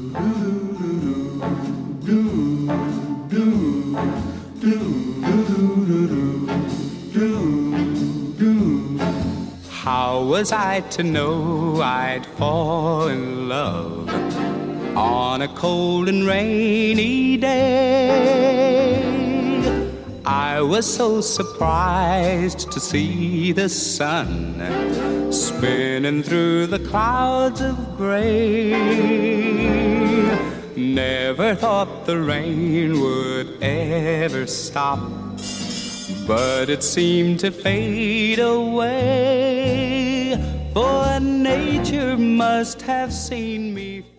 How was I to know I'd fall in love on a cold and rainy day? I was so surprised to see the sun spinning through the clouds of gray. Never thought the rain would ever stop, but it seemed to fade away, for nature must have seen me